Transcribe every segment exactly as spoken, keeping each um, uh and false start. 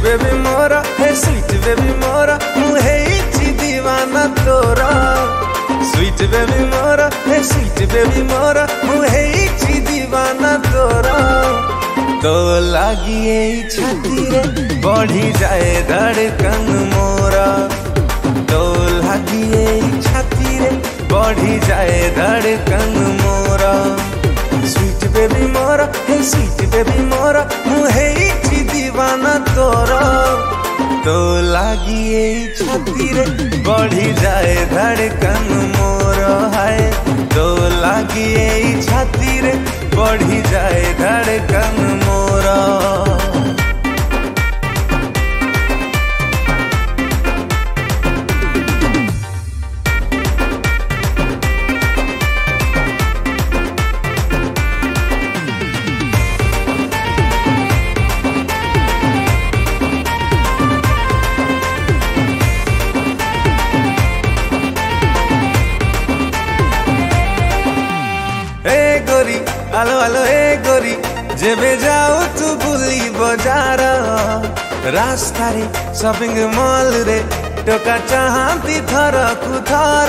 Baby मोरा हे sweet baby मोरा मुहे इची दीवाना तोरा स्वीट बेबी मोरा हे स्वीट बेबी मोरा मुहे इची दीवाना तोरा तो लागी ए छाती रे बढ़ी जाए धड़कन मोरा तो लागी ए छाती रे बढ़ी जाए धड़कन मोरा स्वीट बेबी मोरा हे स्वीट बेबी मोरा मुहे इची दीवाना तोरा तो लागी ए छाती रे बढ़ी जाए धड़कन मोरा है तो लागी ए छाती रे बढ़ी जाए धड़कन मोरा। आलो आलो ए गोरी जेबे जाओ तू बुली बजार रास्ता रे शॉपिंग मॉल रे टोका चाहती थर कुथर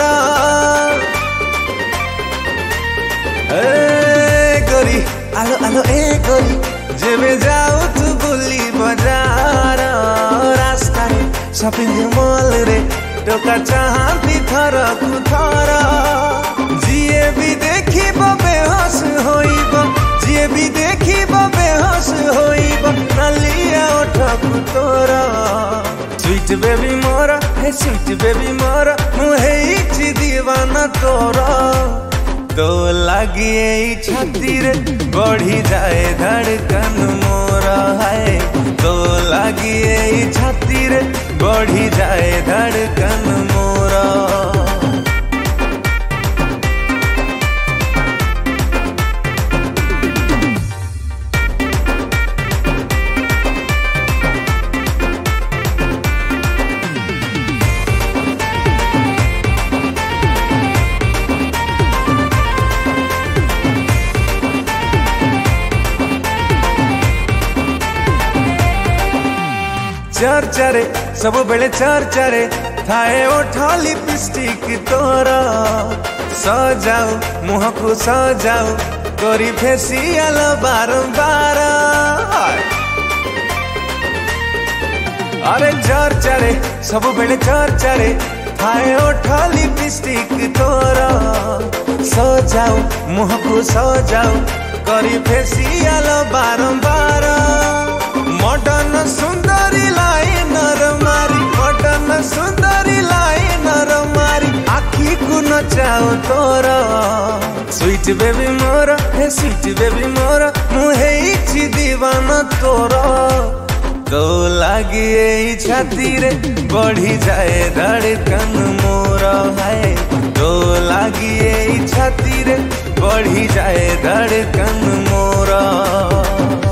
ए गोरी आलो आलो ए गोरी जेबे जाओ तू बुली बजार रास्ता रे शॉपिंग मॉल रे टोका चाहती थर कुथर जिए भी देखी बेहोश होइब जिए भी देखी बेहोश होइब नलिया उठक तोरा स्वीट बेबी मोरा हे स्वीट बेबी मोरा मुहे इची दीवाना तोरा तो लागी ए छाती रे बढ़ी जाए धड़कन मोरा है तो लागी ए छाती रे बढ़ी जाए धड़कन मोरा। चर्चारे सब बेले चर्चारे थाए ओठा लिपस्टिक तोरा सजाओ मुह को सजाओ करी फेसियल बारंबार अरे चर्चारे सब बेले चर्चारे थाए ओठा लिपस्टिक तोरा सजाओ मुह को सजाओ करी फेसियल बारंबार मॉडर्न सुंदरी लाइनर मारी मॉडर्न सुंदरी लाइनर मारी आखी को नचाओ तोरा स्वीट बेबी मोरा हे स्वीट बेबी मोरा मुहे इची दीवाना तोरा तो लागी ए छाती रे बढ़ी जाए धड़कन मोरा है तो लागी ए छाती रे बढ़ी जाए धड़कन मोरा।